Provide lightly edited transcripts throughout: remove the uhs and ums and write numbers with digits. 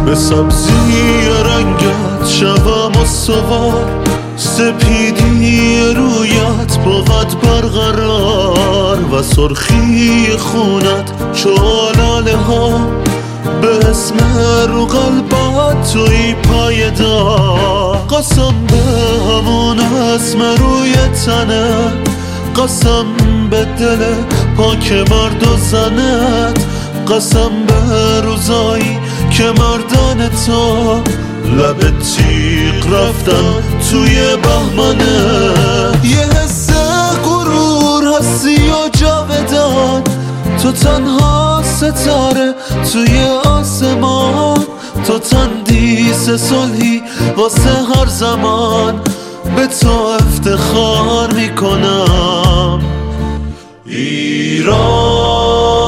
به سبزی رنگت شوم استوار، سپیدی رویت بود برقرار و سرخی خونت چالاله ها به اسم رو قلبت توی پایدار. قسم به همون اسم روی تنت، قسم به دل پاک مرد و زنت، قسم به روزایی که مردان تو لب تیغ رفتن توی بهمنه. یه حس غرور هستی و جاودان، تو تنها ستاره توی آسمان، تو تندیس صلحی واسه هر زمان، به تو افتخار میکنم ایران.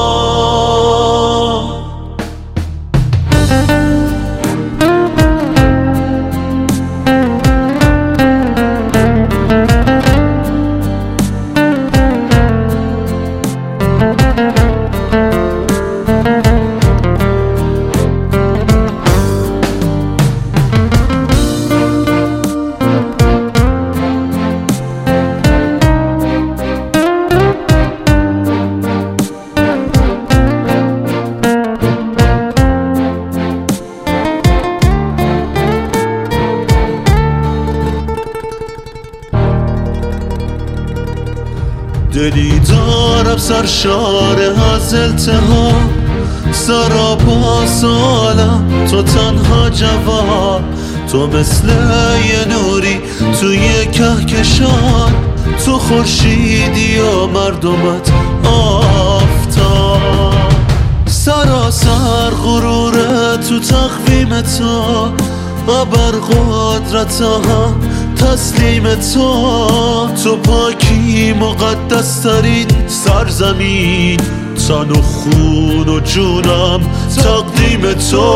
دلی دارم سرشار از التهاب، سراپاس عالم تو تنها جواب، تو مثل یه نوری توی کهکشان، تو خورشیدی و مردمت آفتاب. سراسر غروره تو تقویم تو، ابر قدرت هم تسلیم تو، تو پاکی مقدس ترین سرزمین، تن و خون و جونم تقدیم تو.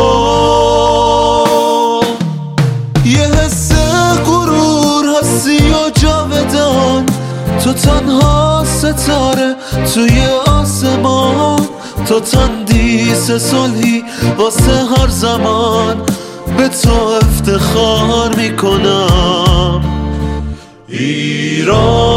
یه حس غرور هستی و جاودان، تو تنها ستاره توی آسمان، تو تندیس صلحی واسه هر زمان، به تو افتخار میکنم ایران.